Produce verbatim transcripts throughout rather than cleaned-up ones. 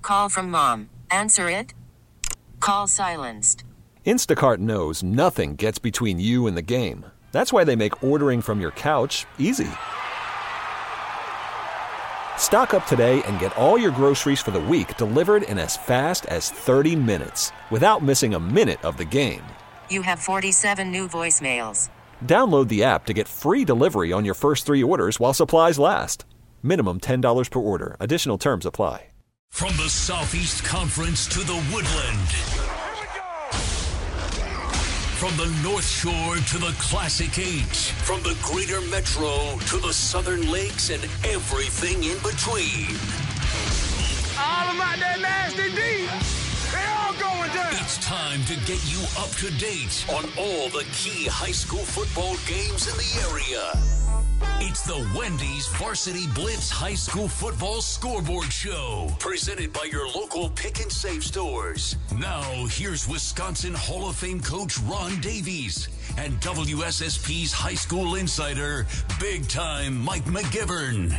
Call from mom. Answer it. Call silenced. Instacart knows nothing gets between you and the game. That's why they make ordering from your couch easy. Stock up today and get all your groceries for the week delivered in as fast as thirty minutes without missing a minute of the game. You have forty-seven new voicemails. Download the app to get free delivery on your first three orders while supplies last. Minimum ten dollars per order. Additional terms apply. From the Southeast Conference to the Woodland. From the North Shore to the Classic Eight. From the Greater Metro to the Southern Lakes and everything in between. All of my that nasty D, they all going down. It's time to get you up to date on all the key high school football games in the area. It's the Wendy's Varsity Blitz High School Football Scoreboard Show, presented by your local Pick and Save stores. Now, here's Wisconsin Hall of Fame coach Ron Davies and W S S P's high school insider, big-time Mike McGivern.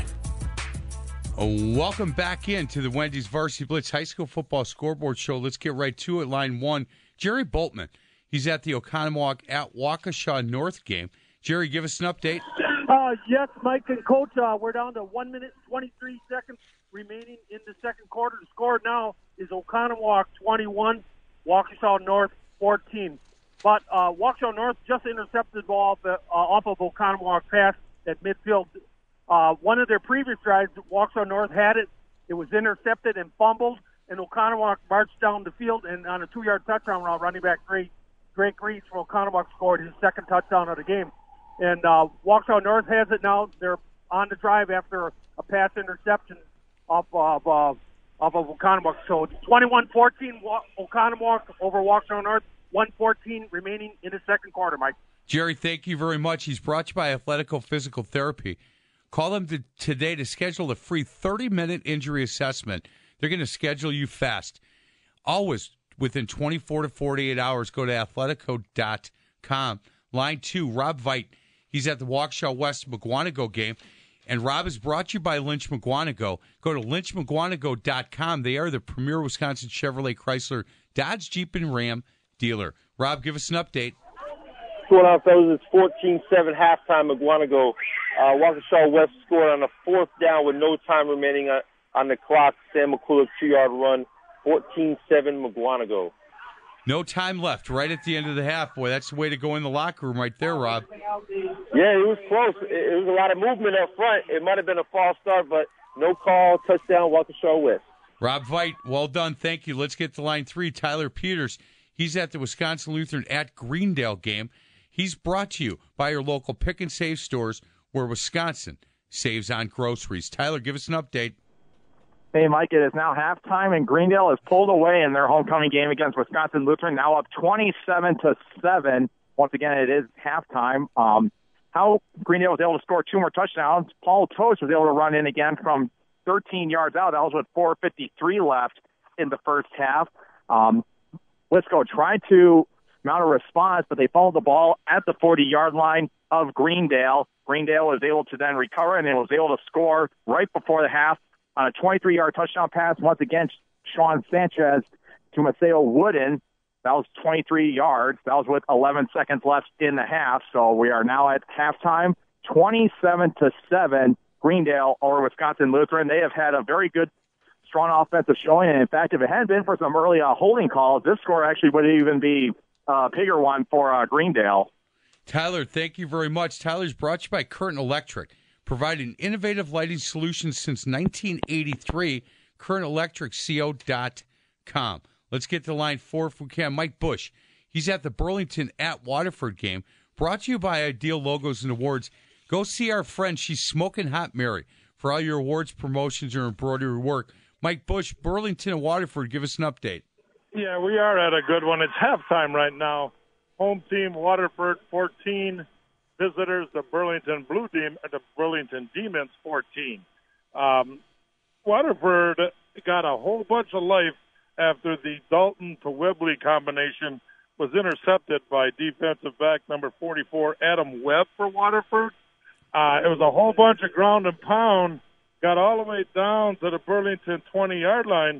Welcome back into the Wendy's Varsity Blitz High School Football Scoreboard Show. Let's get right to it. Line one, Jerry Boltman. He's at the Oconomowoc at Waukesha North game. Jerry, give us an update. Uh, yes, Mike and Coach, uh, we're down to one minute, twenty-three seconds remaining in the second quarter. The score now is Oconomowoc twenty-one, Waukesha North fourteen. But uh, Waukesha North just intercepted the ball off, uh, off of Oconomowoc pass at midfield. Uh, one of their previous drives, Waukesha North had it. It was intercepted and fumbled, and Oconomowoc marched down the field, and on a two-yard touchdown route, running back Drake, Drake Reese from Oconomowoc scored his second touchdown of the game. And uh, Waukesha North has it now. They're on the drive after a pass interception off of, uh, off of Oconomowoc. So twenty-one fourteen, Oconomowoc over Waukesha North, one fourteen remaining in the second quarter, Mike. Jerry, thank you very much. He's brought to you by Athletico Physical Therapy. Call them to, today to schedule a free thirty-minute injury assessment. They're going to schedule you fast. Always within twenty-four to forty-eight hours, go to athletico dot com. Line two, Rob Veit. He's at the Waukesha West McGuanago game. And Rob is brought to you by Lynch McGuanago. Go to lynch mcguanago dot com. They are the premier Wisconsin Chevrolet Chrysler Dodge Jeep and Ram dealer. Rob, give us an update. What's going on, fellas? It's fourteen seven halftime McGuanago. Uh, Waukesha West scored on a fourth down with no time remaining on, on the clock. Sam McCullough two-yard run, fourteen seven McGuanago. No time left, right at the end of the half. Boy, that's the way to go in the locker room right there, Rob. Yeah, it was close. It, it was a lot of movement up front. It might have been a false start, but no call, touchdown, Waukesha West. Rob Veit, well done. Thank you. Let's get to line three, Tyler Peters. He's at the Wisconsin Lutheran at Greendale game. He's brought to you by your local Pick and Save stores where Wisconsin saves on groceries. Tyler, give us an update. Hey, Mike, it is now halftime, and Greendale has pulled away in their homecoming game against Wisconsin Lutheran, now up twenty-seven to seven. Once again, it is halftime. Um, how Greendale was able to score two more touchdowns. Paul Toast was able to run in again from thirteen yards out. That was with four fifty-three left in the first half. Um, Wisco tried to mount a response, but they fumbled the ball at the forty-yard line of Greendale. Greendale was able to then recover, and it was able to score right before the half on a twenty-three-yard touchdown pass. Once again, Sean Sanchez to Maceo Wooden. That was twenty-three yards. That was with eleven seconds left in the half. So we are now at halftime, twenty-seven to seven, Greendale over Wisconsin Lutheran. They have had a very good, strong offensive showing. And in fact, if it hadn't been for some early uh, holding calls, this score actually would even be a bigger one for uh, Greendale. Tyler, thank you very much. Tyler's brought to you by Curtin Electric, providing innovative lighting solutions since nineteen eighty-three. current electric co dot com. Let's get to line four if we can. Mike Bush. He's at the Burlington at Waterford game. Brought to you by Ideal Logos and Awards. Go see our friend. She's Smoking Hot Mary for all your awards, promotions, or embroidery work. Mike Bush, Burlington and Waterford, give us an update. Yeah, we are at a good one. It's halftime right now. Home team, Waterford, fourteen. Visitors, the Burlington Blue Team, the Burlington Demons, fourteen. Um, Waterford got a whole bunch of life after the Dalton to Webley combination was intercepted by defensive back number forty-four, Adam Webb for Waterford. Uh, it was a whole bunch of ground and pound, got all the way down to the Burlington twenty-yard line,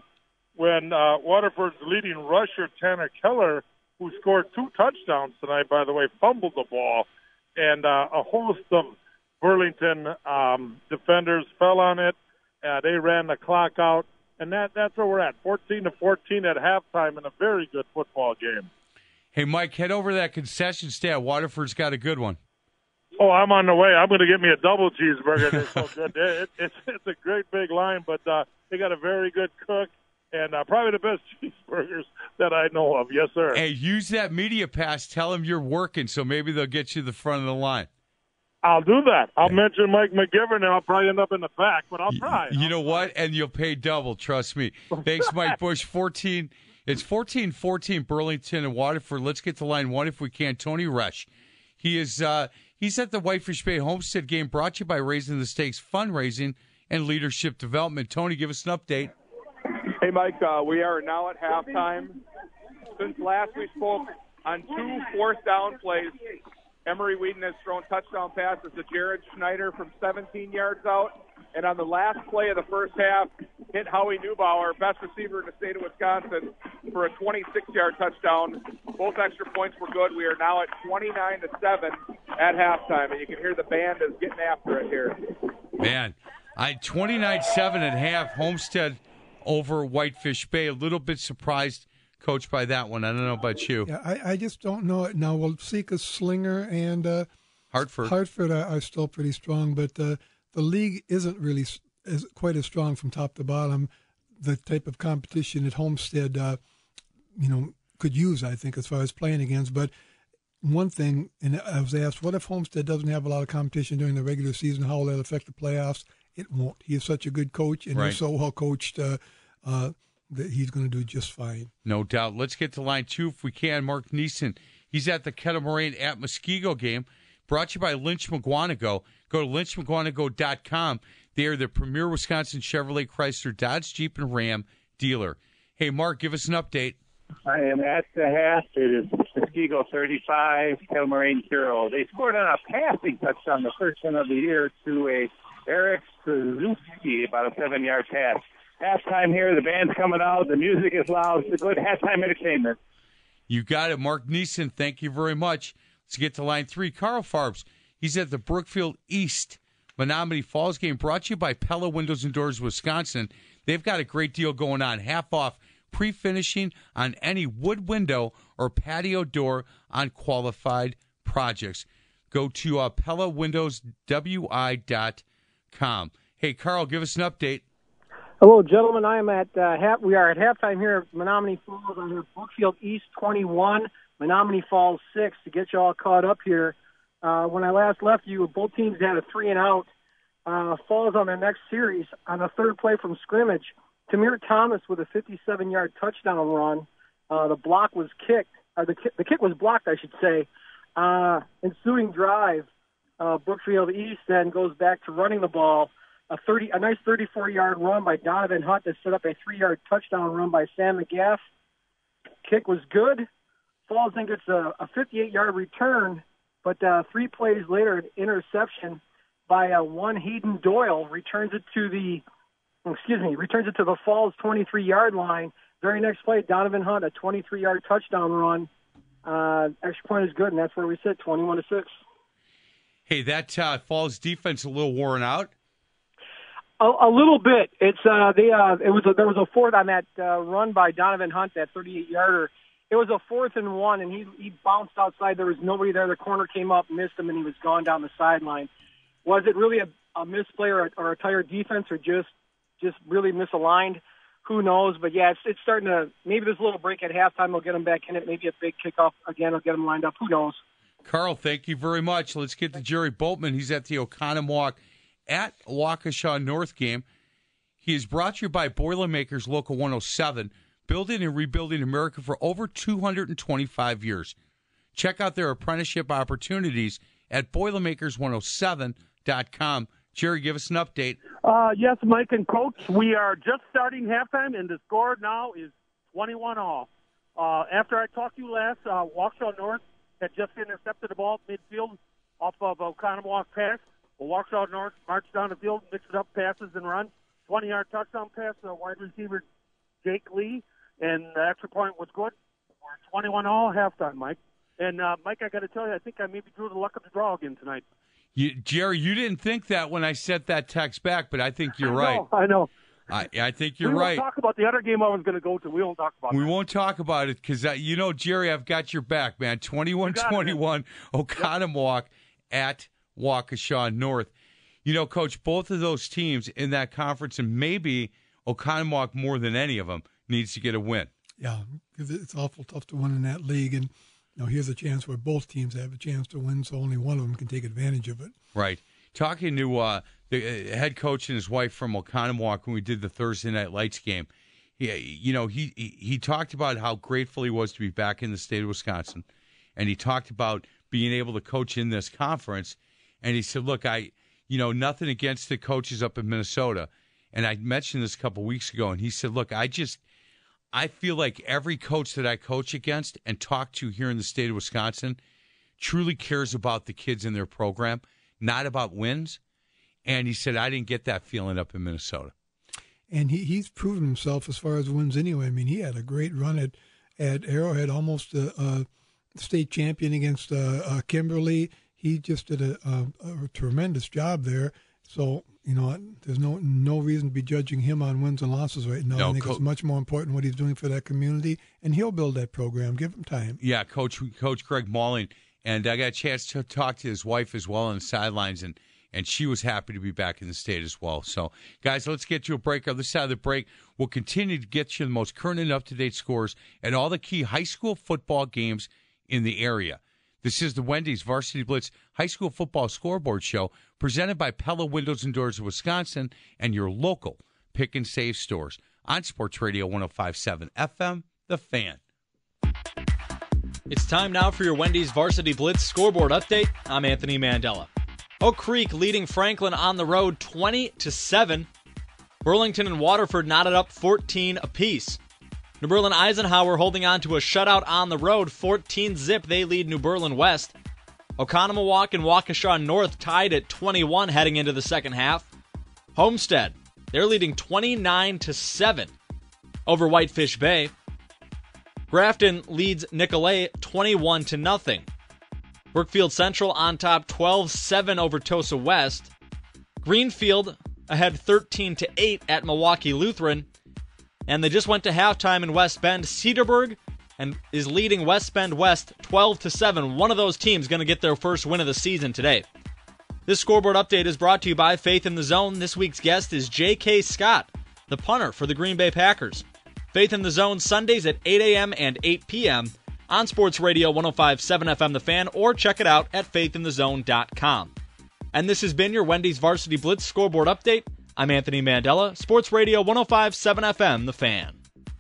when uh, Waterford's leading rusher, Tanner Keller, who scored two touchdowns tonight, by the way, fumbled the ball, and uh, a host of Burlington um, defenders fell on it. Uh, they ran the clock out, and that, that's where we're at, fourteen to fourteen at halftime in a very good football game. Hey, Mike, head over to that concession stand. Waterford's got a good one. Oh, I'm on the way. I'm going to get me a double cheeseburger. They're so good. It, it's, it's a great big line, but uh, they got a very good cook. And uh, probably the best cheeseburgers that I know of. Yes, sir. Hey, use that media pass. Tell them you're working, so maybe they'll get you to the front of the line. I'll do that. I'll hey. mention Mike McGivern, and I'll probably end up in the back, but I'll try. You I'll know try. what? And you'll pay double. Trust me. Thanks, Mike Bush. fourteen. It's fourteen fourteen Burlington and Waterford. Let's get to line one if we can. Tony Resch. He is uh, he's at the Whitefish Bay Homestead game, brought to you by Raising the Stakes Fundraising and Leadership Development. Tony, give us an update. Hey, Mike, uh, we are now at halftime. Since last we spoke, on two fourth down plays, Emery Whedon has thrown touchdown passes to Jared Schneider from seventeen yards out. And on the last play of the first half, hit Howie Neubauer, best receiver in the state of Wisconsin, for a twenty-six-yard touchdown. Both extra points were good. We are now at twenty-nine to seven at halftime, and you can hear the band is getting after it here. Man, I twenty-nine seven at half, Homestead over Whitefish Bay. A little bit surprised, Coach, by that one. I don't know about you. Yeah, I, I just don't know it now. Well, Sika, Slinger, and uh, Hartford Hartford are, are still pretty strong, but uh, the league isn't really is quite as strong from top to bottom. The type of competition that Homestead, uh, you know, could use, I think, as far as playing against. But one thing, and I was asked, what if Homestead doesn't have a lot of competition during the regular season? How will that affect the playoffs? It won't. He is such a good coach, and right. he's so well coached uh, uh, that he's going to do just fine. No doubt. Let's get to line two if we can. Mark Neeson. He's at the Kettle Moraine at Muskego game. Brought to you by Lynch McGuanago. Go to lynch mcguanago dot com. They are the premier Wisconsin Chevrolet, Chrysler, Dodge, Jeep, and Ram dealer. Hey, Mark, give us an update. I am at the half. It is Muskego thirty-five, Kettle Moraine zero. They scored on a passing touchdown, the first one of the year, to a Eric Suzuki, about a seven-yard pass. Halftime here. The band's coming out. The music is loud. It's a good halftime entertainment. You got it. Mark Neeson, thank you very much. Let's get to line three. Carl Farbs. He's at the Brookfield East Menominee Falls game, brought to you by Pella Windows and Doors, Wisconsin. They've got a great deal going on. Half off pre-finishing on any wood window or patio door on qualified projects. Go to uh, pella windows w i dot com. Hey, Carl, give us an update. Hello, gentlemen. I am at uh, half. We are at halftime here at Menominee Falls. I'm here at Brookfield East twenty-one, Menominee Falls six. To get you all caught up here, uh, when I last left you, both teams had a three and out. Uh, Falls on their next series on the third play from scrimmage. Tamir Thomas with a fifty-seven-yard touchdown run. Uh, the block was kicked, or the kick, the kick was blocked, I should say. Uh, ensuing drive, uh, Brookfield East then goes back to running the ball. A thirty, a nice thirty-four-yard run by Donovan Hunt that set up a three-yard touchdown run by Sam McGaff. Kick was good. Falls then gets a, a fifty-eight-yard return, but uh, three plays later, an interception by uh, one Hayden Doyle returns it to the, excuse me, returns it to the Falls twenty-three-yard line. Very next play, Donovan Hunt, a twenty-three-yard touchdown run. Uh, extra point is good, and that's where we sit, twenty-one to six. Hey, that uh, Falls defense a little worn out. A, a little bit. It's uh, the uh, it was a, there was a fourth on that uh, run by Donovan Hunt, that thirty-eight-yarder. It was a fourth and one, and he he bounced outside. There was nobody there. The corner came up, missed him, and he was gone down the sideline. Was it really a, a misplay or a, or a tired defense, or just just really misaligned? Who knows? But yeah, it's it's starting to. Maybe this little break at halftime will get them back in it. Maybe a big kickoff again will get them lined up. Who knows? Carl, thank you very much. Let's get to Jerry Boltman. He's at the Oconomowoc at Waukesha North game. He is brought to you by Boilermakers Local one oh seven, building and rebuilding America for over two hundred twenty-five years. Check out their apprenticeship opportunities at boilermakers one oh seven dot com. Jerry, give us an update. Uh, yes, Mike and Coach, we are just starting halftime, and the score now is twenty-one all. Uh, after I talked to you last, uh, Waukesha North had just intercepted the ball midfield off of Oconomowoc pass. Well, Waukesha North marched down the field, mixed it up, passes and runs. twenty-yard touchdown pass to wide receiver Jake Lee, and the extra point was good. We're twenty-one all halftime, Mike. And, uh, Mike, I got to tell you, I think I maybe drew the luck of the draw again tonight. You, Jerry, you didn't think that when I sent that text back, but I think you're I right. know, I know. I, I think you're we right. We won't talk about the other game I was going to go to. We won't talk about We that. won't talk about it because, uh, you know, Jerry, I've got your back, man. twenty-one twenty-one, Oconomowoc at Waukesha North. You know, Coach, both of those teams in that conference, and maybe Oconomowoc more than any of them, needs to get a win. Yeah, because it's awful tough to win in that league. And, you know, here's a chance where both teams have a chance to win, so only one of them can take advantage of it. Right. Talking to uh, the head coach and his wife from Oconomowoc when we did the Thursday Night Lights game, he, you know, he, he he talked about how grateful he was to be back in the state of Wisconsin, and he talked about being able to coach in this conference. And he said, "Look, I, you know, nothing against the coaches up in Minnesota." And I mentioned this a couple weeks ago, and he said, "Look, I just, I feel like every coach that I coach against and talk to here in the state of Wisconsin truly cares about the kids in their program, not about wins." And he said, "I didn't get that feeling up in Minnesota." And he, he's proven himself as far as wins anyway. I mean, he had a great run at, at Arrowhead, almost a, a state champion against uh, uh, Kimberly. He just did a, a, a tremendous job there. So, you know, there's no no reason to be judging him on wins and losses right now. No, I think Co- it's much more important what he's doing for that community, and he'll build that program. Give him time. Yeah, Coach Coach Greg Malling. And I got a chance to talk to his wife as well on the sidelines, and, and she was happy to be back in the state as well. So, guys, let's get to a break. On this side of the break, we'll continue to get you the most current and up-to-date scores at all the key high school football games in the area. This is the Wendy's Varsity Blitz High School Football Scoreboard Show, presented by Pella Windows and Doors of Wisconsin and your local Pick and Save stores on Sports Radio one oh five point seven F M, The Fan. It's time now for your Wendy's Varsity Blitz scoreboard update. I'm Anthony Mandela. Oak Creek leading Franklin on the road twenty to seven. Burlington and Waterford knotted up fourteen apiece. New Berlin Eisenhower holding on to a shutout on the road, fourteen zip. They lead New Berlin West. Oconomowoc and Waukesha North tied at twenty-one heading into the second half. Homestead, they're leading twenty-nine to seven over Whitefish Bay. Grafton leads Nicolay twenty-one to nothing. Brookfield Central on top twelve seven over Tosa West. Greenfield ahead thirteen to eight at Milwaukee Lutheran. And they just went to halftime in West Bend. Cedarburg and is leading West Bend West twelve to seven. One of those teams going to get their first win of the season today. This scoreboard update is brought to you by Faith in the Zone. This week's guest is J K. Scott, the punter for the Green Bay Packers. Faith in the Zone Sundays at eight a.m. and eight p.m. on Sports Radio one oh five point seven F M The Fan, or check it out at faith in the zone dot com. And this has been your Wendy's Varsity Blitz scoreboard update. I'm Anthony Mandela, Sports Radio one oh five point seven F M The Fan.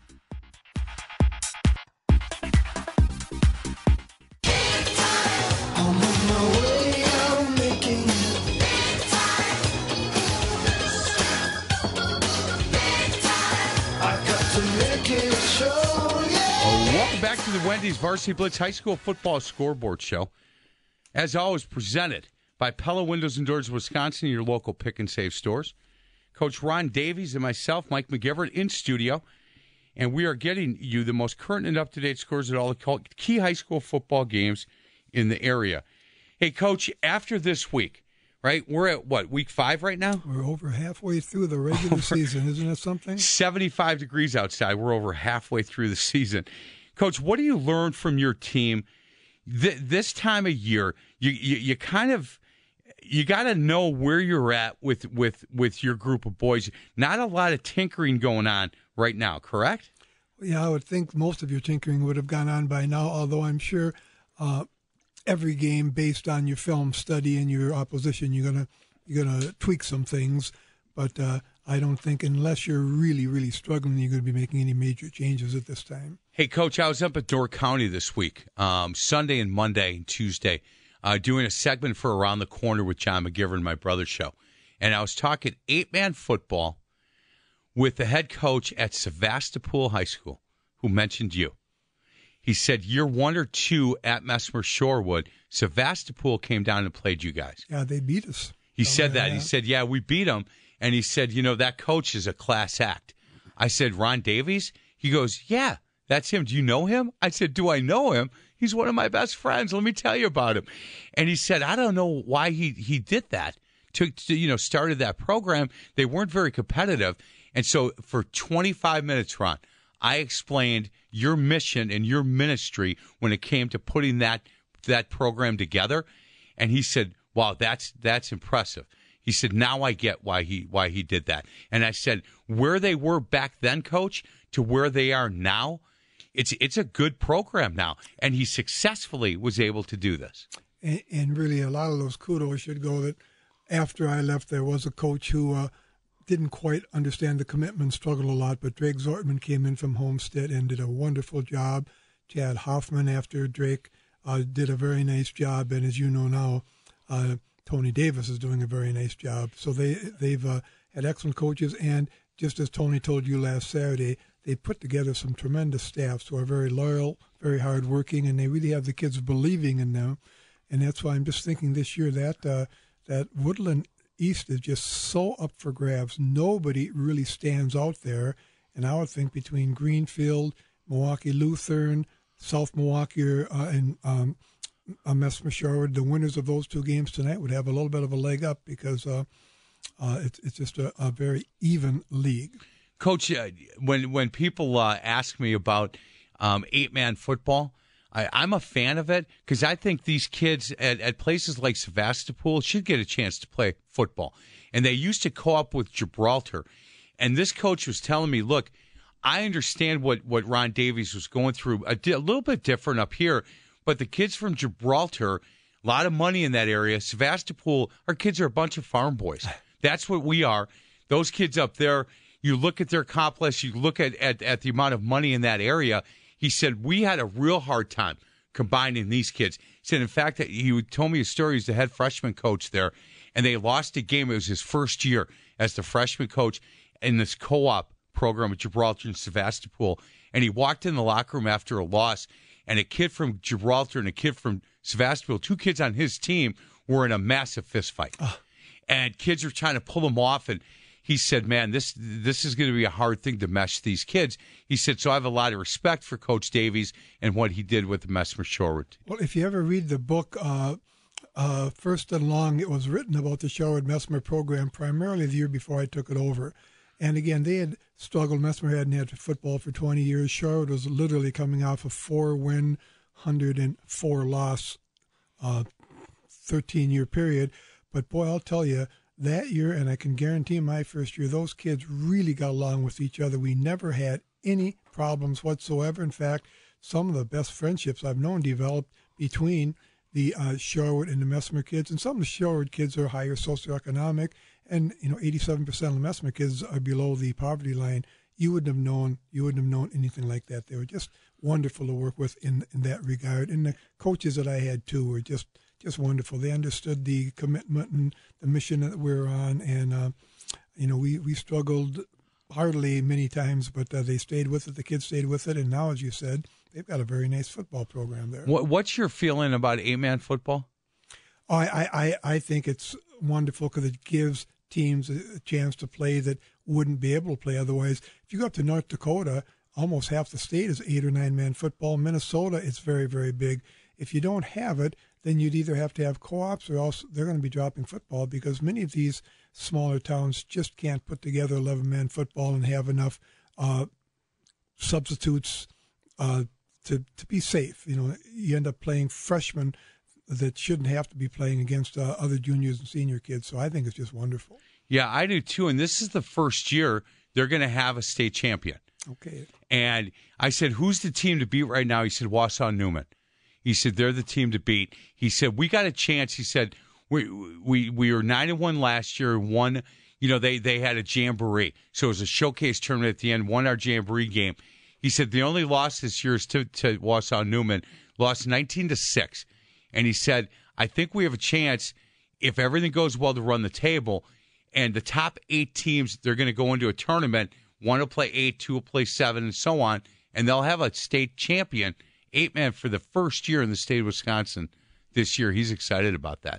Welcome back to the Wendy's Varsity Blitz High School Football Scoreboard Show. As always, presented by Pella Windows and Doors of Wisconsin, your local Pick and Save stores. Coach Ron Davies and myself, Mike McGivern, in studio. And we are getting you the most current and up-to-date scores at all the key high school football games in the area. Hey, Coach, after this week, right, we're at, what, week five right now? We're over halfway through the regular over season. Isn't that something? seventy-five degrees outside. We're over halfway through the season. Coach, what do you learn from your team Th- this time of year? You, you, you kind of... You got to know where you're at with, with, with your group of boys. Not a lot of tinkering going on right now, correct? Yeah, I would think most of your tinkering would have gone on by now, although I'm sure uh, every game, based on your film study and your opposition, you're gonna you're gonna tweak some things. But uh, I don't think, unless you're really, really struggling, you're going to be making any major changes at this time. Hey, Coach, I was up at Door County this week, um, Sunday and Monday and Tuesday. Uh, doing a segment for Around the Corner with John McGivern, my brother's show. And I was talking eight-man football with the head coach at Sevastopol High School, who mentioned you. He said, year one or two at Messmer Shorewood, Sevastopol came down and played you guys. Yeah, they beat us. He oh, said yeah. that. He said, yeah, we beat them. And he said, you know, that coach is a class act. I said, Ron Davies? He goes, yeah, that's him. Do you know him? I said, do I know him? He's one of my best friends. Let me tell you about him. And he said, I don't know why he, he did that. To, to, you know, started that program. They weren't very competitive. And so for twenty-five minutes, Ron, I explained your mission and your ministry when it came to putting that that program together. And he said, wow, that's that's impressive. He said, now I get why he why he did that. And I said, where they were back then, Coach, to where they are now, it's it's a good program now. And he successfully was able to do this. And, and really, a lot of those kudos should go that after I left, there was a coach who uh, didn't quite understand the commitment, struggled a lot, but Drake Zortman came in from Homestead and did a wonderful job. Chad Hoffman, after Drake, uh, did a very nice job. And as you know now, uh, Tony Davis is doing a very nice job. So they, they've uh, had excellent coaches. And just as Tony told you last Saturday, they put together some tremendous staffs who are very loyal, very hardworking, and they really have the kids believing in them. And that's why I'm just thinking this year that uh, that Woodland East is just so up for grabs. Nobody really stands out there. And I would think between Greenfield, Milwaukee Lutheran, South Milwaukee, uh, and um, uh, Mesmer Sherwood, the winners of those two games tonight would have a little bit of a leg up because uh, uh, it's, it's just a, a very even league. Coach, uh, when, when people uh, ask me about um, eight-man football, I, I'm a fan of it because I think these kids at, at places like Sevastopol should get a chance to play football. And they used to co-op with Gibraltar. And this coach was telling me, look, I understand what, what Ron Davies was going through, a, di- a little bit different up here, but the kids from Gibraltar, a lot of money in that area. Sevastopol, our kids are a bunch of farm boys. That's what we are. Those kids up there, you look at their complex, you look at, at, at the amount of money in that area. He said, we had a real hard time combining these kids. He said, in fact, that he told me a story. He's the head freshman coach there, and they lost a game. It was his first year as the freshman coach in this co-op program at Gibraltar and Sevastopol. And he walked in the locker room after a loss, and a kid from Gibraltar and a kid from Sevastopol, two kids on his team, were in a massive fist fight. Uh. And kids are trying to pull them off, and he said, man, this this is going to be a hard thing to mesh these kids. He said, so I have a lot of respect for Coach Davies and what he did with the Mesmer Sherwood. Well, if you ever read the book, uh, uh, First and Long, it was written about the Sherwood Mesmer program primarily the year before I took it over. And again, they had struggled. Mesmer hadn't had football for twenty years. Sherwood was literally coming off a four-win, one hundred four loss, uh, thirteen-year period. But boy, I'll tell you, that year, and I can guarantee my first year, those kids really got along with each other. We never had any problems whatsoever. In fact, some of the best friendships I've known developed between the uh, Sherwood and the Mesmer kids. And some of the Sherwood kids are higher socioeconomic, and you know, eighty-seven percent of the Mesmer kids are below the poverty line. You wouldn't have known. You wouldn't have known anything like that. They were just wonderful to work with in in that regard. And the coaches that I had too were just. Just wonderful. They understood the commitment and the mission that we're on, and uh, you know we, we struggled heartily many times, but uh, they stayed with it. The kids stayed with it, and now, as you said, they've got a very nice football program there. What, what's your feeling about eight-man football? Oh, I, I I think it's wonderful because it gives teams a chance to play that wouldn't be able to play otherwise. If you go up to North Dakota, almost half the state is eight or nine-man football. Minnesota, it's very, very big. If you don't have it, then you'd either have to have co-ops or else they're going to be dropping football because many of these smaller towns just can't put together eleven-man football and have enough uh, substitutes uh, to to be safe. You know, you end up playing freshmen that shouldn't have to be playing against uh, other juniors and senior kids. So I think it's just wonderful. Yeah, I do too. And this is the first year they're going to have a state champion. Okay. And I said, who's the team to beat right now? He said, Wausau Newman. He said, they're the team to beat. He said, we got a chance. He said, we we we were nine and one last year. One, you know, they, they had a jamboree. So it was a showcase tournament at the end, won our jamboree game. He said, the only loss this year is to, to Wausau Newman, lost nineteen to six. And he said, I think we have a chance, if everything goes well, to run the table. And the top eight teams, they're going to go into a tournament. One will play eight, two will play seven, and so on. And they'll have a state champion. Eight-man for the first year in the state of Wisconsin this year. He's excited about that.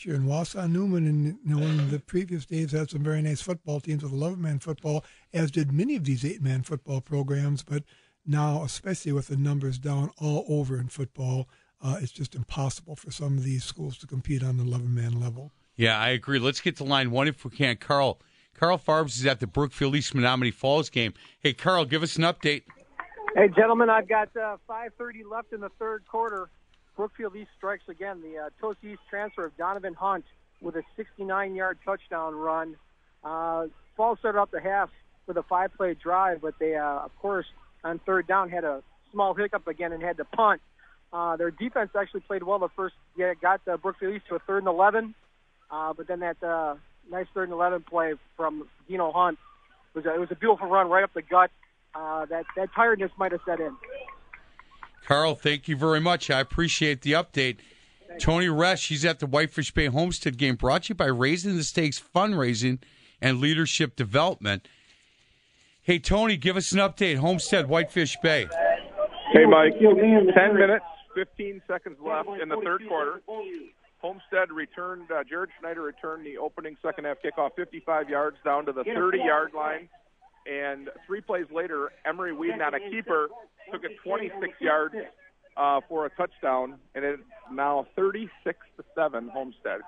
Sure, and Wausau Newman, in, you know, in the previous days, had some very nice football teams with eleven-man football, as did many of these eight-man football programs. But now, especially with the numbers down all over in football, uh, it's just impossible for some of these schools to compete on the eleven-man level. Yeah, I agree. Let's get to line one if we can. Carl. Carl Farbs is at the Brookfield East Menominee Falls game. Hey, Carl, give us an update. Hey, gentlemen, I've got uh, five thirty left in the third quarter. Brookfield East strikes again. The uh, Toast East transfer of Donovan Hunt with a sixty-nine-yard touchdown run. Uh, Falls started off the half with a five-play drive, but they, uh, of course, on third down had a small hiccup again and had to punt. Uh, their defense actually played well the first. Yeah, got uh, Brookfield East to a third and eleven, uh, but then that uh, nice third and eleven play from Dino Hunt was a, it was a beautiful run right up the gut. Uh, that that tiredness might have set in. Carl, thank you very much. I appreciate the update. Thanks. Tony Resch, he's at the Whitefish Bay Homestead game, brought to you by Raising the Stakes Fundraising and Leadership Development. Hey, Tony, give us an update. Homestead, Whitefish Bay. Hey, Mike. Ten minutes, fifteen seconds left in the third quarter. Homestead returned, uh, Jared Schneider returned the opening second half kickoff fifty-five yards down to the thirty-yard line. And three plays later, Emery Whedon on a keeper took it twenty-six yards uh, for a touchdown, and it's now thirty-six to seven Homestead.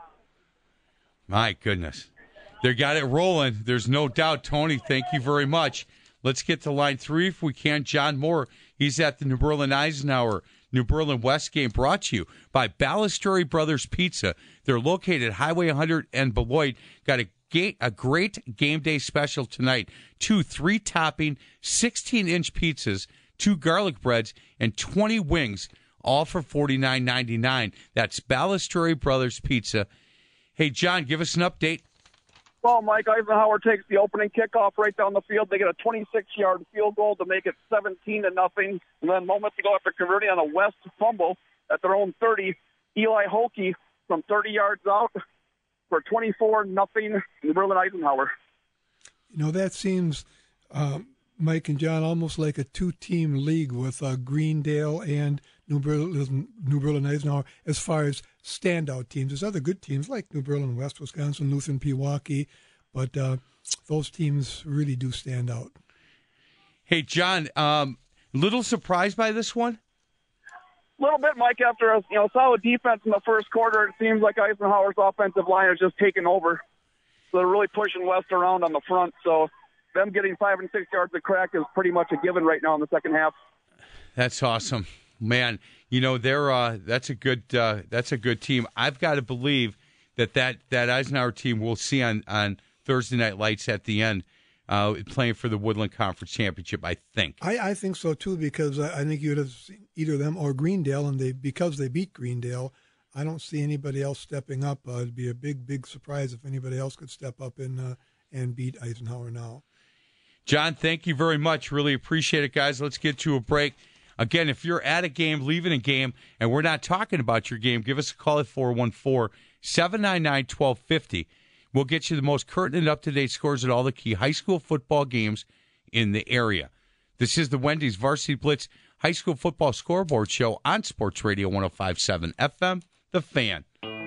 My goodness. They got it rolling. There's no doubt. Tony, thank you very much. Let's get to line three if we can. John Moore, he's at the New Berlin Eisenhower New Berlin West game, brought to you by Balistrary Brothers Pizza. They're located at Highway one hundred and Beloit. Got a A great game day special tonight. Two three-topping, sixteen-inch pizzas, two garlic breads, and twenty wings, all for forty-nine ninety-nine. That's Balistrary Brothers Pizza. Hey, John, give us an update. Well, Mike, Eisenhower takes the opening kickoff right down the field. They get a twenty-six-yard field goal to make it seventeen to nothing. And then moments ago, after converting on a West fumble at their own thirty, Eli Holke from thirty yards out for twenty-four nothing in Berlin Eisenhower. You know, that seems, uh, Mike and John, almost like a two-team league with uh, Greendale and New Berlin, New Berlin Eisenhower as far as standout teams. There's other good teams like New Berlin, West Wisconsin, Lutheran, Pewaukee, but uh, those teams really do stand out. Hey, John, um, little surprised by this one? A little bit, Mike. After a you know solid defense in the first quarter, it seems like Eisenhower's offensive line has just taken over. So they're really pushing West around on the front. So them getting five and six yards of crack is pretty much a given right now in the second half. That's awesome, man. You know they're uh, that's a good uh, that's a good team. I've got to believe that that, that Eisenhower team we'll see on, on Thursday Night Lights at the end. Uh, playing for the Woodland Conference Championship, I think. I, I think so too, because I, I think you'd have seen either them or Greendale, and they because they beat Greendale, I don't see anybody else stepping up. Uh, it'd be a big, big surprise if anybody else could step up and uh, and beat Eisenhower now. John, thank you very much. Really appreciate it, guys. Let's get to a break. Again, if you're at a game, leaving a game, and we're not talking about your game, give us a call at four one four, seven nine nine, one two five zero. We'll get you the most current and up-to-date scores at all the key high school football games in the area. This is the Wendy's Varsity Blitz High School Football Scoreboard Show on Sports Radio one oh five point seven F M, The Fan.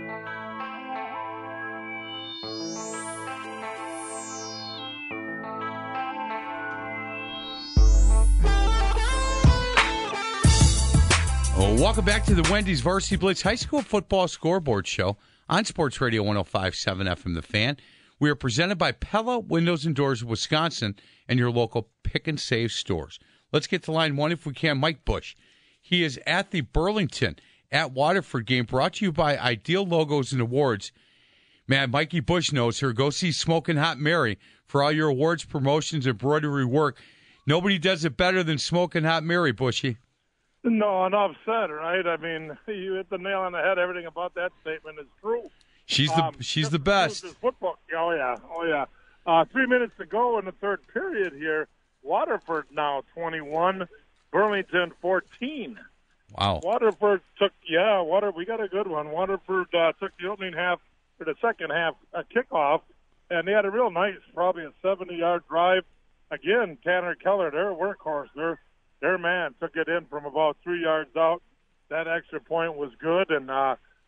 Oh, welcome back to the Wendy's Varsity Blitz High School Football Scoreboard Show on Sports Radio one oh five point seven F M, The Fan. We are presented by Pella Windows and Doors of Wisconsin and your local pick and save stores. Let's get to line one if we can. Mike Bush. He is at the Burlington at Waterford game, brought to you by Ideal Logos and Awards. Man, Mikey Bush knows her. Go see Smokin' Hot Mary for all your awards, promotions, embroidery work. Nobody does it better than Smokin' Hot Mary, Bushy. No, enough said, right? I mean, you hit the nail on the head. Everything about that statement is true. She's the um, she's the best. Football. Oh yeah, oh yeah. Uh, three minutes to go in the third period here. Waterford now twenty-one, Burlington fourteen. Wow. Waterford took yeah. Water. We got a good one. Waterford uh, took the opening half or the second half uh, kickoff, and they had a real nice, probably a seventy-yard drive. Again, Tanner Keller, their workhorse, their their man took it in from about three yards out. That extra point was good, and uh,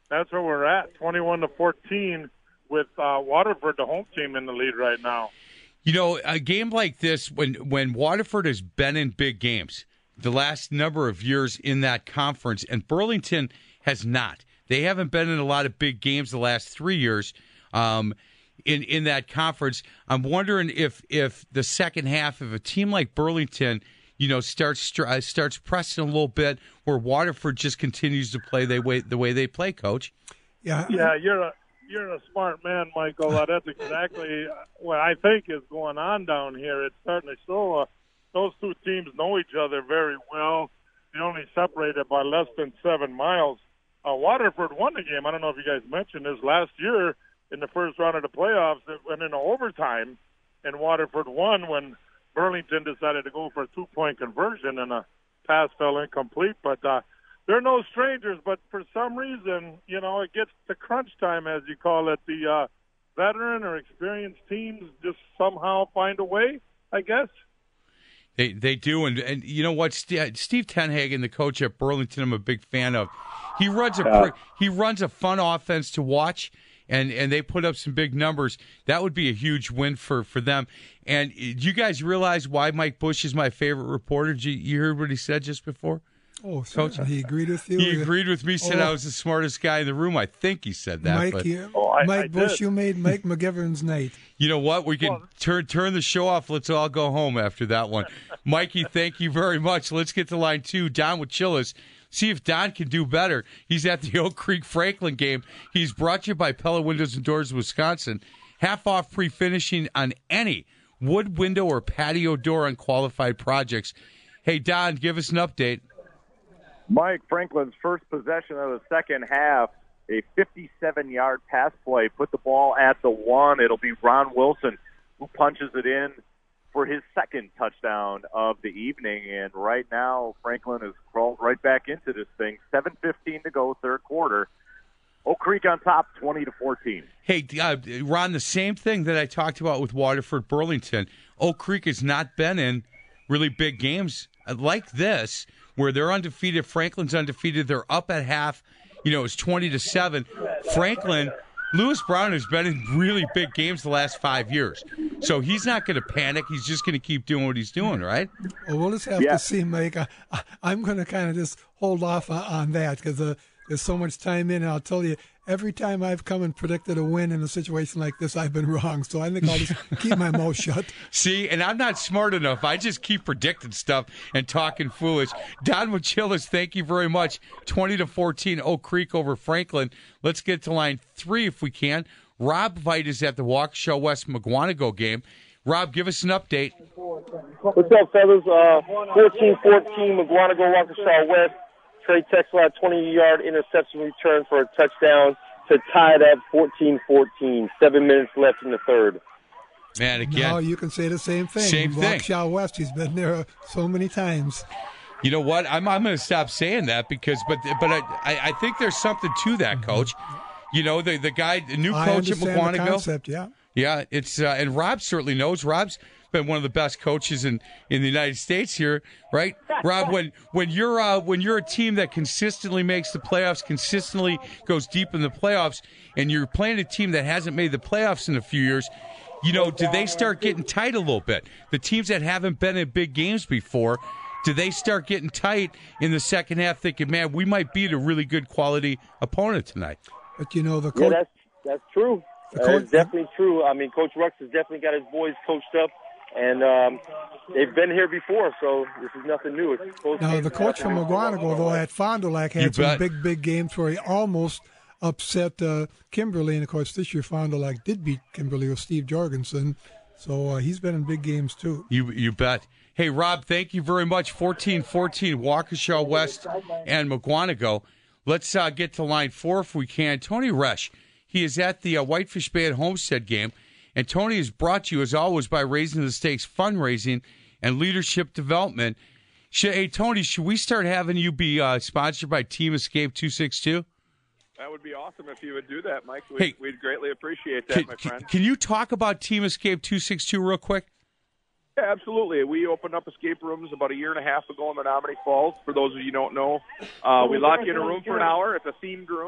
that's where we're at, twenty-one to fourteen, with uh, Waterford, the home team, in the lead right now. You know, a game like this, when when Waterford has been in big games the last number of years in that conference, and Burlington has not. They haven't been in a lot of big games the last three years um, in in that conference. I'm wondering if if the second half of a team like Burlington, you know, starts uh, starts pressing a little bit, where Waterford just continues to play the way the way they play, Coach. Yeah, yeah, you're a you're a smart man, Michael. Uh, that's exactly what I think is going on down here. It's starting to show. Uh, those two teams know each other very well. They're only separated by less than seven miles. Uh, Waterford won the game. I don't know if you guys mentioned this last year in the first round of the playoffs. It went into overtime, and Waterford won when Burlington decided to go for a two-point conversion, and a pass fell incomplete. But uh, they're no strangers. But for some reason, you know, it gets to crunch time, as you call it. The uh, veteran or experienced teams just somehow find a way, I guess. They they do, and and you know what, Steve, Steve Tenhagen, the coach at Burlington, I'm a big fan of. He runs a Yeah. he runs a fun offense to watch, and, and they put up some big numbers. That would be a huge win for, for them. And do you guys realize why Mike Bush is my favorite reporter? Did you, you heard what he said just before? Oh, Coach, he agreed with you. He agreed with me. Said Oh. I was the smartest guy in the room. I think he said that. Mike, but, you, Oh, I- Mike I Bush, did. you made Mike McGivern's night. You know what? We can turn turn the show off. Let's all go home after that one. Mikey, thank you very much. Let's get to line two. Don with Chillis. See if Don can do better. He's at the Oak Creek Franklin game. He's brought to you by Pella Windows and Doors of Wisconsin. Half off pre-finishing on any wood, window, or patio door on qualified projects. Hey, Don, give us an update. Mike, Franklin's first possession of the second half, a fifty-seven-yard pass play, put the ball at the one. It'll be Ron Wilson who punches it in for his second touchdown of the evening. And right now, Franklin has crawled right back into this thing. seven fifteen to go, third quarter. Oak Creek on top, twenty to fourteen. Hey, uh, Ron, the same thing that I talked about with Waterford Burlington. Oak Creek has not been in really big games like this, where they're undefeated. Franklin's undefeated. They're up at half. You know, it's twenty to seven. Franklin, Lewis Brown has been in really big games the last five years. So he's not going to panic. He's just going to keep doing what he's doing, right? Well, we'll just have Yeah. to see, Mike. I, I, I'm going to kind of just hold off on, on that because uh, there's so much time in. And I'll tell you, every time I've come and predicted a win in a situation like this, I've been wrong. So I think I'll just keep my mouth shut. See, and I'm not smart enough. I just keep predicting stuff and talking foolish. Don Wachillis, thank you very much. twenty to fourteen, Oak Creek over Franklin. Let's get to line three if we can. Rob Veit is at the Waukesha West McGuanago game. Rob, give us an update. What's up, fellas? Uh, fourteen fourteen, McGuanago, Waukesha West. Trey Texlot, twenty-yard interception return for a touchdown to tie it up fourteen fourteen. Seven minutes left in the third. Man, again. No, you can say the same thing. Same thing. Waukesha West, he's been there so many times. You know what? I'm I'm going to stop saying that because, but but I, I I think there's something to that, Coach. You know, the the guy, the new I coach at understand the McGuanago. concept, yeah. Yeah, it's uh, and Rob certainly knows. Rob's been one of the best coaches in, in the United States here, right? Rob, when when you're uh, when you're a team that consistently makes the playoffs, consistently goes deep in the playoffs, and you're playing a team that hasn't made the playoffs in a few years, you know, do they start getting tight a little bit? The teams that haven't been in big games before, do they start getting tight in the second half, thinking, man, we might beat a really good quality opponent tonight? But you know, the Yeah, coach. that's that's true. The Uh, coach- it's definitely true. I mean, Coach Rux has definitely got his boys coached up, and um, they've been here before, so this is nothing new. It's close Now, games, the coach from nothing new. McGuanago, though, at Fond du Lac You had some bet. big, big games where he almost upset uh, Kimberly. And, of course, this year Fond du Lac did beat Kimberly with Steve Jorgensen. So uh, he's been in big games, too. You you bet. Hey, Rob, thank you very much. fourteen fourteen, Waukesha West and McGuanago. Let's uh, get to line four if we can. Tony Resch, he is at the uh, Whitefish Bay at Homestead game. And Tony is brought to you, as always, by Raising the Stakes Fundraising and Leadership Development. Should, hey, Tony, should we start having you be uh, sponsored by Team Escape two sixty-two? That would be awesome if you would do that, Mike. We'd, Hey. we'd greatly appreciate that, Can, my can, friend. can you talk about Team Escape two sixty-two real quick? Yeah, absolutely. We opened up escape rooms about a year and a half ago in Menominee Falls. For those of you who don't know, uh, we lock you in a room for an hour. It's a themed room.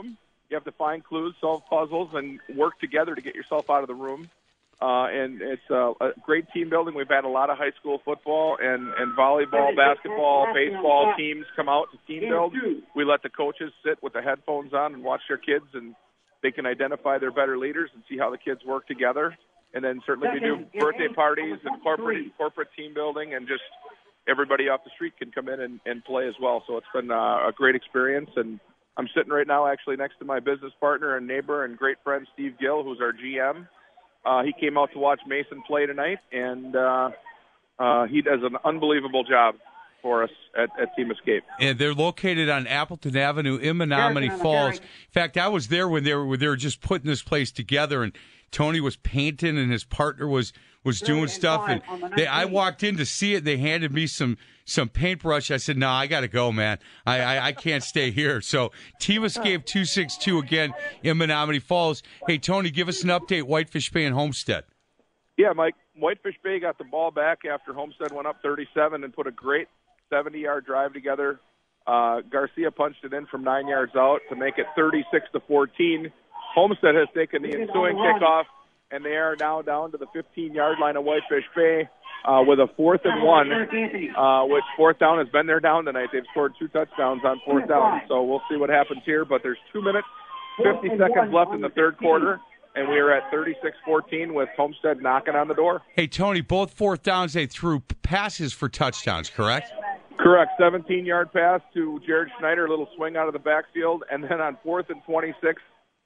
You have to find clues, solve puzzles, and work together to get yourself out of the room. Uh, and it's uh, a great team building. We've had a lot of high school football and, and volleyball, basketball, baseball teams come out to team build. We let the coaches sit with the headphones on and watch their kids, and they can identify their better leaders and see how the kids work together. And then certainly we do birthday parties and corporate corporate team building, and just everybody off the street can come in and, and play as well. So it's been uh, a great experience. And I'm sitting right now actually next to my business partner and neighbor and great friend Steve Gill, who's our G M. Uh, he came out to watch Mason play tonight, and uh, uh, he does an unbelievable job for us at, at Team Escape. And they're located on Appleton Avenue in Menominee Falls. In fact, I was there when they were when they were just putting this place together, and Tony was painting, and his partner was was doing stuff. And they, I walked in to see it. They handed me some some paintbrush. I said, "No, I got to go, man. I, I I can't stay here." So Team Escape two six two again in Menominee Falls. Hey, Tony, give us an update. Whitefish Bay and Homestead. Yeah, Mike. Whitefish Bay got the ball back after Homestead went up thirty-seven and put a great seventy-yard drive together. Uh, Garcia punched it in from nine yards out to make it thirty-six to fourteen. Homestead has taken the ensuing kickoff, and they are now down to the fifteen-yard line of Whitefish Bay uh, with a fourth and one, uh, which fourth down has been their down tonight. They've scored two touchdowns on fourth down, so we'll see what happens here. But there's two minutes, fifty seconds left in the third quarter, and we are at thirty-six fourteen with Homestead knocking on the door. Hey, Tony, both fourth downs they threw passes for touchdowns, correct? Correct. seventeen-yard pass to Jared Schneider, a little swing out of the backfield, and then on fourth and twenty-six,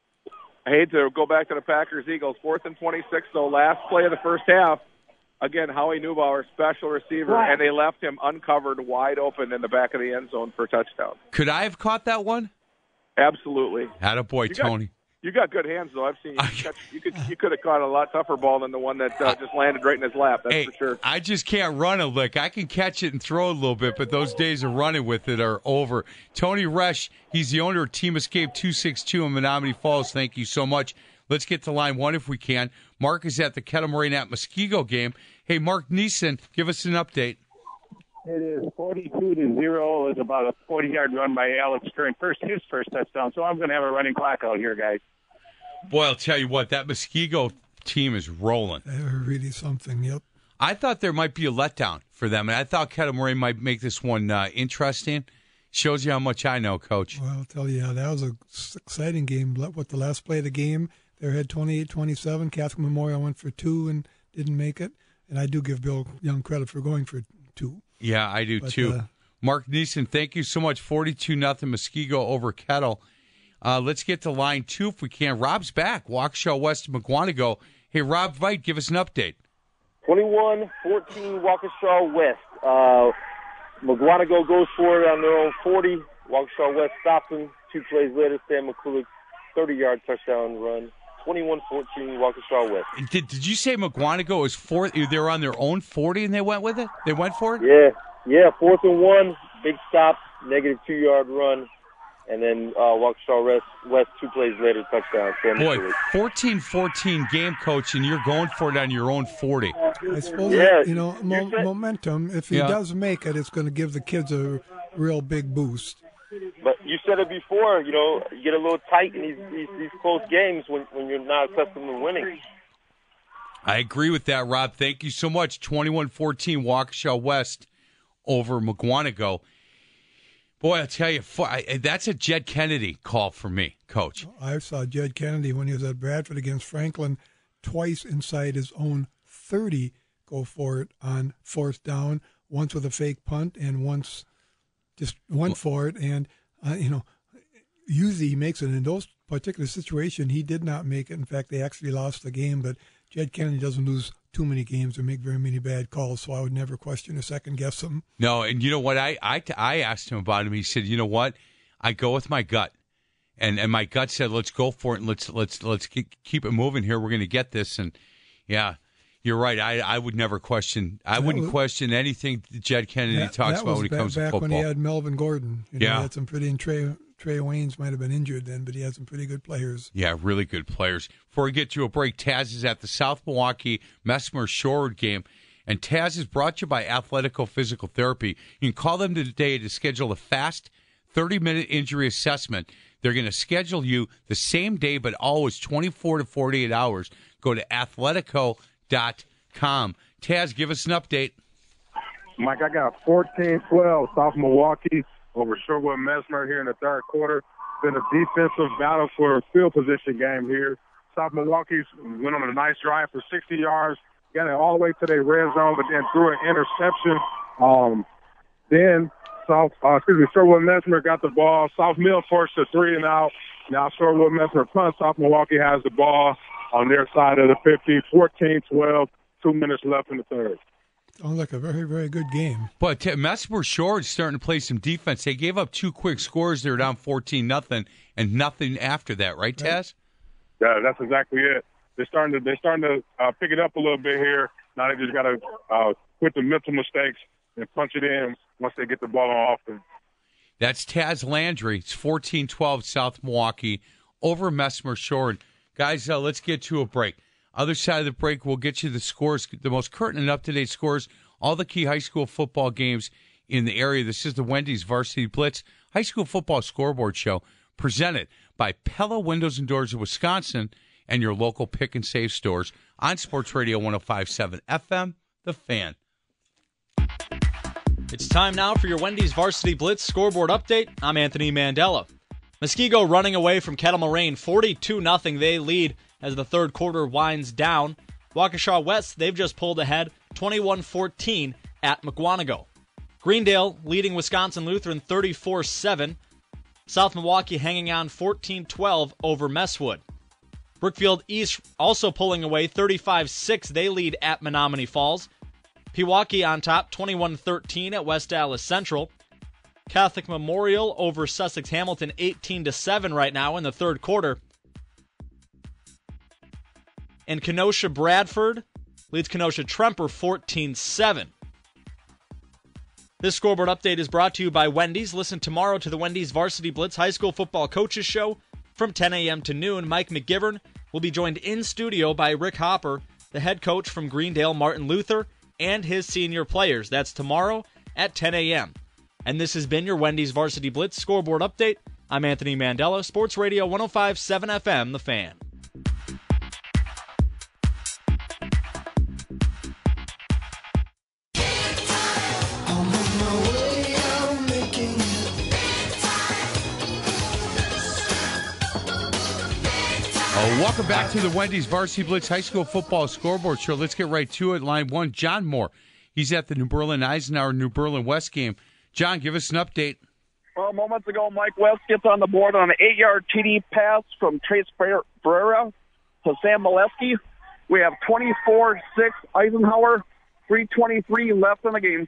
I hate to go back to the Packers-Eagles. Fourth and twenty-six, so last play of the first half. Again, Howie Neubauer, special receiver, and they left him uncovered, wide open in the back of the end zone for a touchdown. Could I have caught that one? Absolutely. Attaboy, you Tony. Got, you got good hands, though. I've seen you. Catch, you could you could have caught a lot tougher ball than the one that uh, just landed right in his lap. That's hey, for sure. I just can't run a lick. I can catch it and throw it a little bit, but those days of running with it are over. Tony Resch, he's the owner of Team Escape two six two in Menominee Falls. Thank you so much. Let's get to line one if we can. Mark is at the Kettle Moraine at Muskego game. Hey, Mark Neeson, give us an update. It is forty-two to zero. It's about a forty-yard run by Alex Kern. First, his first touchdown. So I'm going to have a running clock out here, guys. Boy, I'll tell you what, that Muskego team is rolling. They're really something, yep. I thought there might be a letdown for them, and I thought Kettle Moraine might make this one uh, interesting. Shows you how much I know, Coach. Well, I'll tell you, that was an exciting game. What, the last play of the game, they had twenty-eight twenty-seven. Catholic Memorial went for two and didn't make it. And I do give Bill Young credit for going for two. Yeah, I do, but, too. Uh, Mark Neeson, thank you so much. forty-two nothing Muskego over Kettle. Uh, let's get to line two if we can. Rob's back. Waukesha West, McGuanago. Hey, Rob Veit, give us an update. twenty-one fourteen Waukesha West. Uh, McGuanago goes for it on their own forty. Waukesha West stops them. Two plays later, Sam McCulloch, thirty-yard touchdown run. twenty-one fourteen Waukesha West. Did Did you say McGuanago is fourth? They were on their own forty and they went with it? They went for it? Yeah, yeah. Fourth and one, big stop, negative two-yard run. And then uh, Waukesha West, West, two plays later, touchdown. Sam Boy, McCulloch. fourteen fourteen game, Coach, and you're going for it on your own forty. I suppose, Yeah, you know, mo- momentum, if he Yeah. does make it, it's going to give the kids a real big boost. But you said it before, you know, you get a little tight in these, these, these close games when, when you're not accustomed to winning. I agree with that, Rob. Thank you so much. twenty-one fourteen Waukesha West over McGuanago. Boy, I'll tell you, that's a Jed Kennedy call for me, Coach. I saw Jed Kennedy when he was at Bradford against Franklin twice inside his own thirty go for it on fourth down, once with a fake punt and once just went for it. And, uh, you know, usually he makes it. In those particular situations, he did not make it. In fact, they actually lost the game, but Jed Kennedy doesn't lose too many games or make very many bad calls, so I would never question or second guess him. No, and you know what? I, I, I asked him about him. He said, you know what? I go with my gut. And and my gut said, let's go for it and let's let's let's keep it moving here. We're going to get this. And, yeah, you're right. I, I would never question. I that wouldn't was, question anything Jed Kennedy that, talks that about when it back, comes to back football. When he had Melvin Gordon. You know, yeah. He had some pretty, and Trey, Trey Waynes might have been injured then, but he had some pretty good players. Yeah, really good players. Before we get to a break, Taz is at the South Milwaukee Messmer Shorewood game. And Taz is brought to you by Athletico Physical Therapy. You can call them today to schedule a fast thirty-minute injury assessment. They're going to schedule you the same day, but always twenty-four to forty-eight hours. Go to athletico dot com. Taz, give us an update. Mike, I got fourteen twelve South Milwaukee over Sherwood Mesmer here in the third quarter. It's been a defensive battle for a field position game here. South Milwaukee went on a nice drive for sixty yards, got it all the way to their red zone, but then threw an interception. Um, then South, uh, excuse me, Sherwood Mesmer got the ball. South Mill forced a three and out. Now Sherwood Mesmer punts. South Milwaukee has the ball on their side of the fifty, fourteen twelve, two minutes left in the third. Sounds like a very, very good game. But t- Mesmer Shore is starting to play some defense. They gave up two quick scores. They were down fourteen nothing, and nothing after that, right, Taz? Yeah, that's exactly it. They're starting to they're starting to uh, pick it up a little bit here. Now they just got to uh, quit the mental mistakes and punch it in once they get the ball on offense. That's Taz Landry. It's fourteen twelve South Milwaukee over Mesmer Shore. And guys, uh, let's get to a break. Other side of the break, we'll get you the scores, the most current and up-to-date scores, all the key high school football games in the area. This is the Wendy's Varsity Blitz High School Football Scoreboard Show, presented by Pella Windows and Doors of Wisconsin and your local pick and save stores on Sports Radio one oh five point seven F M, The Fan. It's time now for your Wendy's Varsity Blitz scoreboard update. I'm Anthony Mandela. Muskego running away from Kettle Moraine, forty-two nothing. They lead as the third quarter winds down. Waukesha West, they've just pulled ahead, twenty-one fourteen at McWanago. Greendale leading Wisconsin Lutheran thirty-four seven. South Milwaukee hanging on fourteen twelve over Messwood. Brookfield East also pulling away thirty-five six. They lead at Menominee Falls. Pewaukee on top twenty-one thirteen at West Dallas Central. Catholic Memorial over Sussex Hamilton eighteen to seven right now in the third quarter. And Kenosha Bradford leads Kenosha Tremper fourteen seven. This scoreboard update is brought to you by Wendy's. Listen tomorrow to the Wendy's Varsity Blitz High School Football Coaches Show from ten a.m. to noon. Mike McGivern will be joined in studio by Rick Hopper, the head coach from Greendale Martin Luther, and his senior players. That's tomorrow at ten a.m. And this has been your Wendy's Varsity Blitz scoreboard update. I'm Anthony Mandela, Sports Radio one oh five point seven F M, The Fan. Oh, welcome back to the Wendy's Varsity Blitz High School Football Scoreboard Show. Let's get right to it. Line one, John Moore. He's at the New Berlin Eisenhower New Berlin West game. John, give us an update. Well, moments ago, Mike West gets on the board on an eight-yard T D pass from Trace Ferreira to Sam Molesky. We have twenty-four six Eisenhower, three twenty-three left in the game.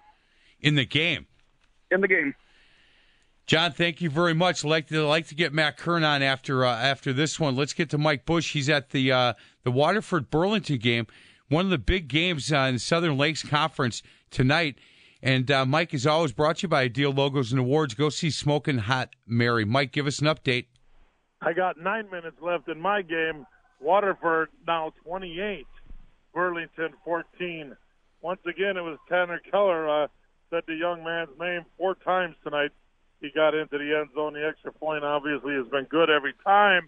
In the game? In the game. John, thank you very much. I'd like to like to get Matt Kern on after uh, after this one. Let's get to Mike Bush. He's at the uh, the Waterford Burlington game, one of the big games uh, in the Southern Lakes Conference tonight. And uh, Mike is always brought to you by Ideal Logos and Awards. Go see Smokin' Hot Mary. Mike, give us an update. I got nine minutes left in my game. Waterford now twenty-eight, Burlington fourteen. Once again, it was Tanner Keller uh, said the young man's name four times tonight. He got into the end zone. The extra point obviously has been good every time.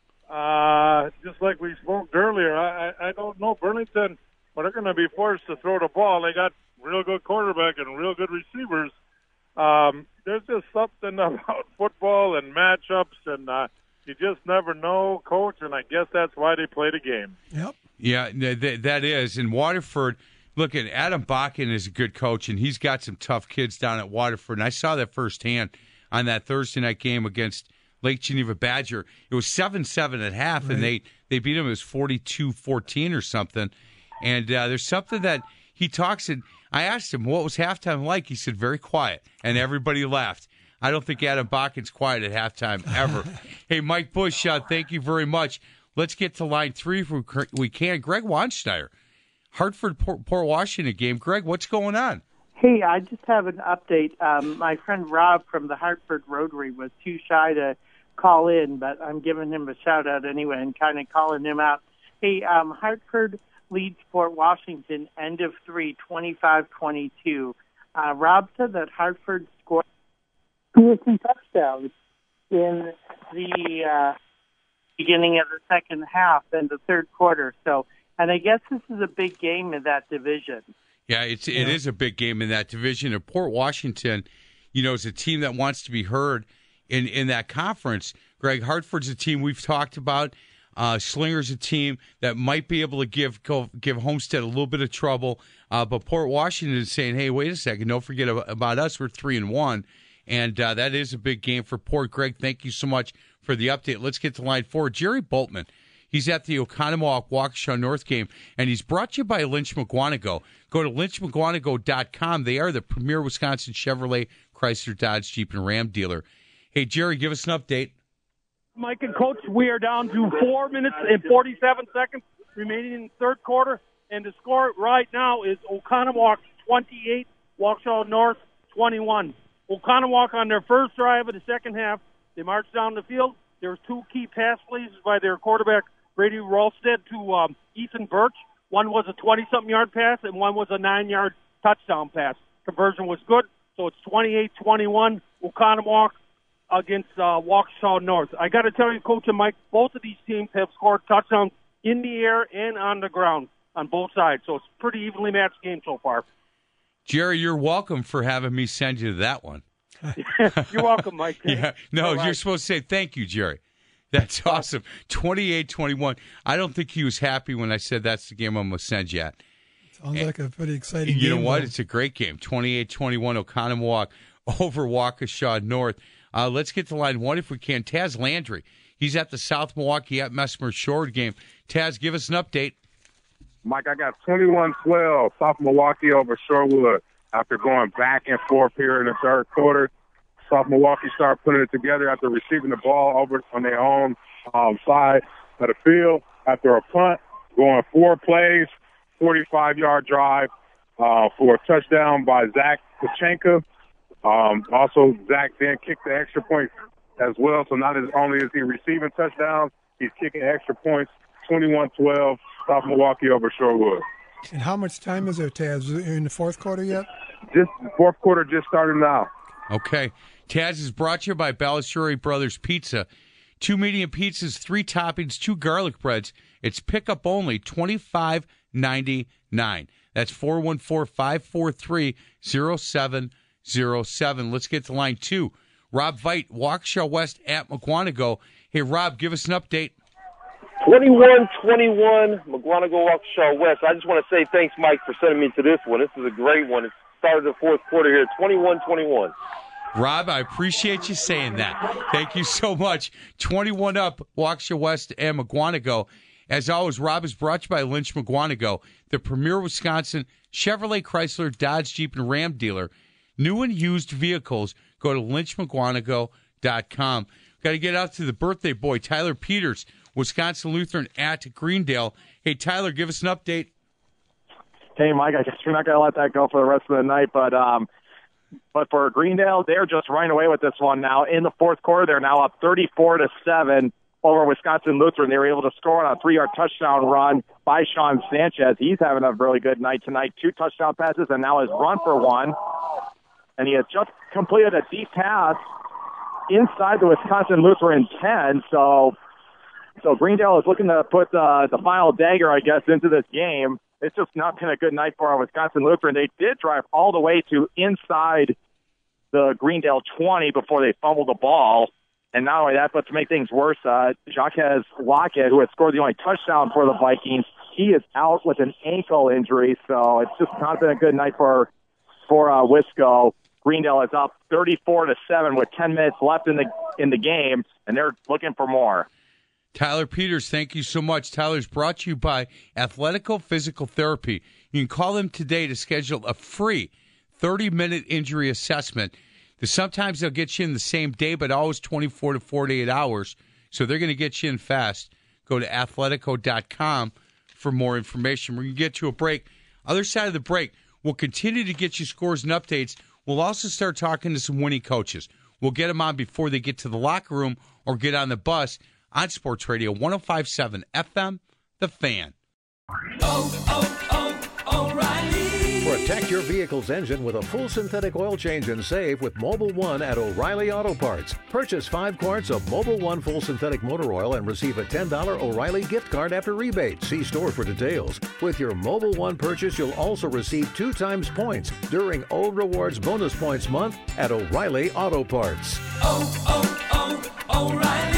Uh, just like we spoke earlier, I, I, I don't know. Burlington, but they're going to be forced to throw the ball. They got real good quarterback and real good receivers. Um, there's just something about football and matchups, and uh, you just never know, Coach, and I guess that's why they play the game. Yep. Yeah, th- that is. In Waterford, look, at Adam Bakken is a good coach, and he's got some tough kids down at Waterford, and I saw that firsthand on that Thursday night game against Lake Geneva Badger. It was seven seven at half, right, and they, they beat them. It was forty-two fourteen or something. And uh, there's something that he talks, and I asked him, what was halftime like? He said, very quiet, and everybody laughed. I don't think Adam Bakken's quiet at halftime ever. Hey, Mike Bush, uh, thank you very much. Let's get to line three if we can. Greg Wansteiner, Hartford Port, Port Washington game. Greg, what's going on? Hey, I just have an update. Um, my friend Rob from the Hartford Rotary was too shy to call in, but I'm giving him a shout-out anyway and kind of calling him out. Hey, um, Hartford leads Port Washington, end of three, twenty-five twenty-two. Uh, Rob said that Hartford scored with some touchdowns in the uh, beginning of the second half and the third quarter. So, and I guess this is a big game in that division. Yeah, it's it is a big game in that division. And Port Washington, you know, is a team that wants to be heard in, in that conference. Greg, Hartford's a team we've talked about. Uh, Slinger's a team that might be able to give go, give Homestead a little bit of trouble. Uh, but Port Washington is saying, hey, wait a second, don't forget about us. We're three and one. And uh, that is a big game for Port. Greg, thank you so much for the update. Let's get to line four. Jerry Boltman. He's at the Oconomowoc Waukesha North game, and he's brought to you by Lynch McGuanago. Go to lynch mcguanago dot com. They are the premier Wisconsin Chevrolet, Chrysler, Dodge, Jeep, and Ram dealer. Hey, Jerry, give us an update. Mike and Coach, we are down to four minutes and forty-seven seconds remaining in the third quarter, and the score right now is Oconomowoc twenty-eight, Waukesha North twenty-one. Oconomowoc on their first drive of the second half, they marched down the field. There was two key pass plays by their quarterback, Brady Rolstead, to um, Ethan Birch. One was a twenty-something yard pass, and one was a nine-yard touchdown pass. Conversion was good, so it's twenty-eight twenty-one, Oconomowoc against uh, Waukesha North. I got to tell you, Coach and Mike, both of these teams have scored touchdowns in the air and on the ground on both sides, so it's a pretty evenly matched game so far. Jerry, you're welcome for having me send you to that one. You're welcome, Mike. Yeah, no, All right. You're supposed to say thank you, Jerry. That's awesome. twenty-eight twenty-one. I don't think he was happy when I said that's the game I'm going to send you at. Sounds like a pretty exciting You game. know what? though. It's a great game. twenty-eight twenty-one, Oconomowoc over Waukesha North. Uh, let's get to line one if we can. Taz Landry. He's at the South Milwaukee at Mesmer Shore game. Taz, give us an update. Mike, I got twenty-one twelve, South Milwaukee over Shorewood. After going back and forth here in the third quarter, South Milwaukee started putting it together after receiving the ball over on their own um, side of the field. After a punt, going four plays, forty-five yard drive uh, for a touchdown by Zach Pachenka. Um, also, Zach then kicked the extra point as well. So not only is he receiving touchdowns, he's kicking extra points. twenty-one twelve, South Milwaukee over Shorewood. And how much time is there, Taz? Is it in the fourth quarter yet? Just fourth quarter just started now. Okay. Taz is brought to you by Balustrade Brothers Pizza. Two medium pizzas, three toppings, two garlic breads. It's pickup only, twenty-five ninety-nine. That's four one four, five four three, zero seven zero seven. Let's get to line two. Rob Veit, Waukesha West at McGuanago. Hey, Rob, give us an update. twenty-one twenty-one, McGuanago Waukesha West. I just want to say thanks, Mike, for sending me to this one. This is a great one. It started the fourth quarter here, twenty-one twenty-one. Rob, I appreciate you saying that. Thank you so much. twenty-one up, Waukesha West and McGuanago. As always, Rob is brought to you by Lynch McGuanago, the premier Wisconsin Chevrolet, Chrysler, Dodge, Jeep, and Ram dealer. New and used vehicles, go to lynch mcguanago dot com. Got to get out to the birthday boy, Tyler Peters, Wisconsin Lutheran at Greendale. Hey, Tyler, give us an update. Hey, Mike, I guess we're not going to let that go for the rest of the night, but um, but for Greendale, they're just running away with this one now. In the fourth quarter, they're now up thirty-four to seven over Wisconsin Lutheran. They were able to score on a three-yard touchdown run by Sean Sanchez. He's having a really good night tonight. Two touchdown passes, and now his run for one. And he has just completed a deep pass inside the Wisconsin Lutheran ten. So, so Greendale is looking to put uh, the final dagger, I guess, into this game. It's just not been a good night for our Wisconsin Lutheran. They did drive all the way to inside the Greendale twenty before they fumbled the ball. And not only that, but to make things worse, uh, Jacques Lockett, who had scored the only touchdown for the Vikings, he is out with an ankle injury. So it's just not been a good night for for uh, Wisco. Greendale is up thirty-four to seven with ten minutes left in the in the game, and they're looking for more. Tyler Peters, thank you so much. Tyler's brought to you by Athletico Physical Therapy. You can call them today to schedule a free thirty-minute injury assessment. Sometimes they'll get you in the same day, but always twenty-four to forty-eight hours. So they're going to get you in fast. Go to athletico dot com for more information. We're going to get to a break. Other side of the break, we'll continue to get you scores and updates. We'll also start talking to some winning coaches. We'll get them on before they get to the locker room or get on the bus on Sports Radio one oh five point seven F M, The Fan. Oh, oh, oh, O'Reilly Protect your vehicle's engine with a full synthetic oil change and save with Mobil one at O'Reilly Auto Parts. Purchase five quarts of Mobil one full synthetic motor oil and receive a ten dollars O'Reilly gift card after rebate. See store for details. With your Mobil one purchase, you'll also receive two times points during O Rewards Bonus Points Month at O'Reilly Auto Parts. Oh, oh, oh, O'Reilly